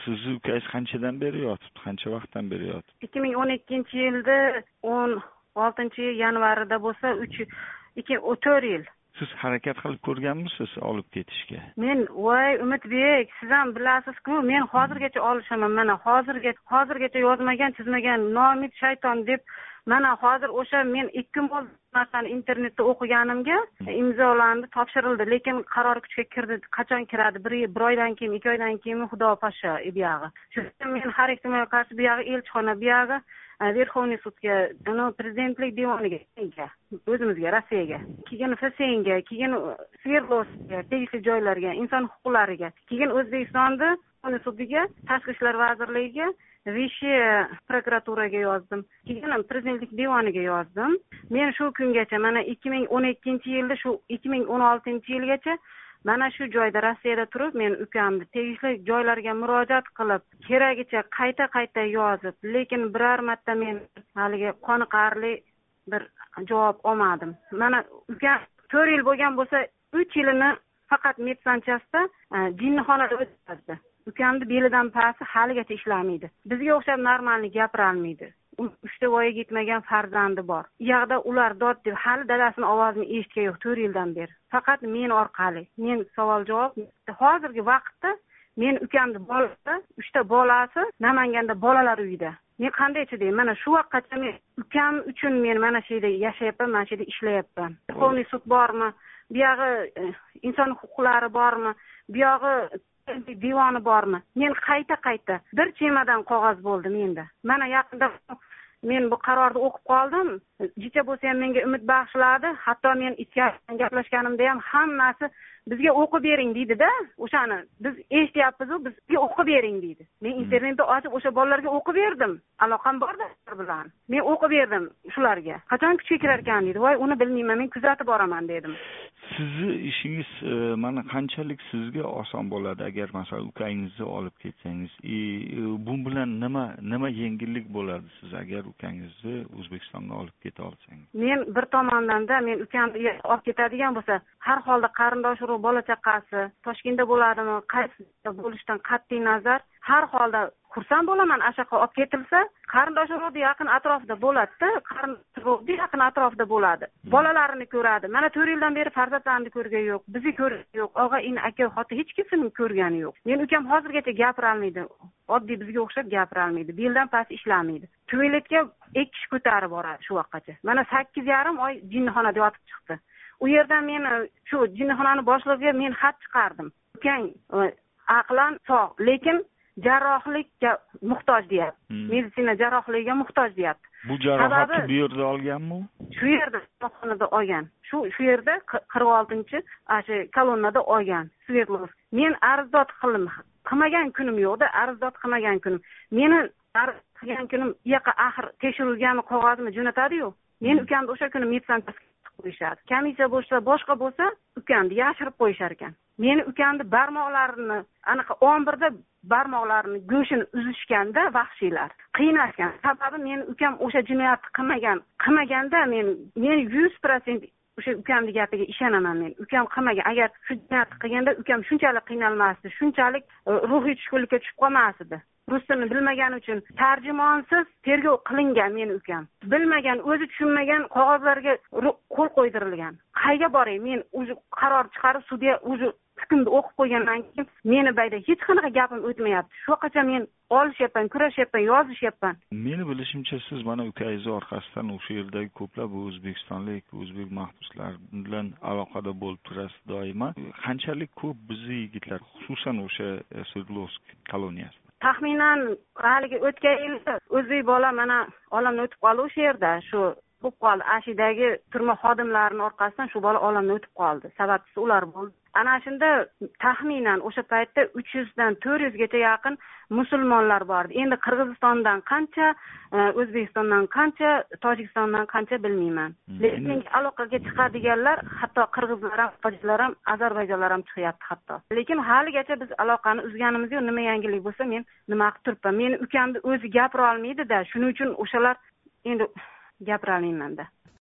Sizni ukangiz qanchadan beri yotibdi? Qancha vaqtdan beri yotibdi? 2012-yilda 16-yanvarida bo'lsa 4 yil. Siz harakat qilib ko'rganmisiz olib ketishga? Men Umidbek, siz ham bilasiz-ku, men hozirgacha olishaman. Mana hozirgacha yozmagan, chizmagan nomid shayton deb mana hozir o'sha men 2 kun bo'ldi narsani internetda o'qiganimga imzolandi, topshirildi, lekin qaror kuchga kirdi. Qachon kiradi? Bir oydan keyin, 2 oydan keyin Xudo pasha buyog'i. Shu men har ehtimolga qarshi buyog'i elchixona, buyog'i Verxovniy sudga, prezidentlik devoniga, o'zimizga, Rossiyaga, keyin FSNga, keyin Sverdlovskga, tegishli joylarga, inson huquqlariga, keyin O'zbekistonda sudiga, Tashqi ishlar vazirligiga, Vishi prokuraturaga yozdim. Keyin prezidentlik devoniga yozdim. Men shu kungacha, mana 2012-yilda shu 2016-yilgacha mana shu joyda Rossiyada turib, men ukamni tegishli joylarga murojaat qilib, keragicha qayta yozib, lekin biror marta men haliga qoniqarli bir javob olmadim. Mana ukam 4 yil bo'lgan bo'lsa, 3 yilini faqat medsanchasda jinnixonada o'tkazdi. Ukamni belidan pasti haligacha ishlamaydi. Bizga o'xshab normalni gapira olmaydi. 3 voyaga yetmagan farzandi bor. U yoqda ular dod deb hali dadasini ovozini eshitgan yo'q 4 yildan beri. Faqat men orqali. Men savol-javob. Hozirgi vaqtda men ukamni bolasi, 3 ta bolasi Namanganda bolalar uyida. Men qanday chidayman? Mana shu vaqtgacha men ukam uchun men mana shu yerda yashayapman, mana shu yerda ishlayapman. Qonuniy sud bormi? Bu yog'i inson huquqlari bormi? Bu yog'i divoni bormi? Men qayta bir chemadan qog'oz bo'ldi menda. Mana yaqinda men bu qarorni o'qib qoldim. Jicha bo'lsa ham menga umid bag'ishladi. Hatto men ichkaridan gaplashganimda ham hammasi bizga o'qib bering deydi-da. O'shani biz eshityapmiz-ku, bizga o'qib bering deydi. Men internetda ochib o'sha bolalarga o'qib berdim. Aloqam bor-da bilan. Men o'qib berdim shularga. Qachon kuchga kirar ekan deydi. Voy, uni bilmayman, men kuzatib boraman dedim. Sizni ishingiz mana qanchalik sizga oson bo'ladi agar masalan ukangizni olib ketsangiz, bu bilan nima yengillik bo'ladi siz agar ukangizni O'zbekistonga olib keta olsangiz? Men bir tomondan-da men ukamni olib ketadigan bo'lsa, har holda qarindosh urug' bola chaqasi Toshkentda bo'ladimi, qaysi bo'lishidan qat'iy nazar, har holda xursand bo'laman. Ashaqa olib ketilsa, qarindosh urug'ning yaqin atrofida bo'ladi-da, qarindosh urug'ning yaqin atrofida bo'ladi. Bolalarini ko'radi. Mana 4 yildan beri farzandlarini ko'rgani yo'q, bizni ko'rgani yo'q, og'a-ini, aka, xoti hech kimni ko'rgani yo'q. Men ukam hozirgacha gapira olmaydi. Oddiy bizga o'xshab gapira olmaydi. Beldan past ishlamaydi. Tuvaletga ekish ko'tarib boradi shu vaqtgacha. Mana 8,5 oy jinnixonada yotib chiqdi. U yerdan men shu jinnixonani boshlig'iga men xat chiqardim. Ukang aqlan sog', lekin jarrohlikka muhtoj deyapti. Meditsina jarrohligiga muhtoj deyapti. Bu jarohatni bu yerda olganmi? Shu yerda xonada olgan. Shu yerda 46-chi kolonnada olgan. Sverdlovsk. Men arzdod qilmagan kunim yo'qda, arzdod qilmagan kunim. Meni arz qilgan kunim yoqqa axir tekshirilgan qog'ozimni jo'natadi-yu. Men ukamni o'sha kuni medsanchasiga qo'yishadi. Komissiya bo'lsa, boshqa bo'lsa, ukamni yashirib qo'yishar ekan. Meni ukamni barmoqlarini, anaqa 11da barmoqlarini go'shini uzishganda vahshiylar qiynashgan. Sababi men ukam o'sha jinoyatni qilmaganda men 100% o'sha ukamning gapiga ishonaman men. Ukam qilmagan. Agar shu jinoyatni qilganda ukam shunchalik qiynalmasdi, shunchalik ruhiy tushkunlikka tushib qolmasdi. Rus tilini bilmagani uchun tarjimonsiz tergov qilingan men ukam. Bilmagan, o'zi tushunmagan qog'ozlarga qo'l qo'ydirilgan. Qayga boray? Men o'zi qaror chiqarib sudga o'zi hukmni o'qib qo'ygandan keyin meni bayda hech qanaqa gapim o'tmayapti. Shu vaqtgacha men olishyapman, kurashyapman, yozishyapman. Meni bilishimcha siz mana ukangiz orqasidan o'sha yerdagi ko'plab o'zbekistonlik, o'zbek mahbuslar bilan aloqada bo'lib turasiz doimo. Qanchalik ko'p bizning yigitlar, xususan o'sha Sverdlovsk koloniyasida. Taxminan haligi o'tgan yil o'zbek bola mana olamdan o'tib qoldi o'sha yerda. Shu bo'lib qoldi. Ashidagi turma xodimlarining orqasidan shu bola olamdan o'tib qoldi. Sababchisi ular bo'ldi. Ana shunda taxminan o'sha paytda 300 dan 400 gacha yaqin musulmonlar bor edi. Endi Qirg'izistondan qancha, O'zbekistondan qancha, Tojikistondan qancha bilmayman. Lekin aloqaga chiqadiganlar hatto qirg'izlar ham, tojiklar ham, ozarbayjonlar ham chiqyapti hatto. Lekin haligacha biz aloqani uzganimiz yo'q. Nima yangilik bo'lsa men nima qilib turibman. Meni ukamni o'zi gapira olmaydi-da, shuning uchun o'shalar endi gapira olmayman-da.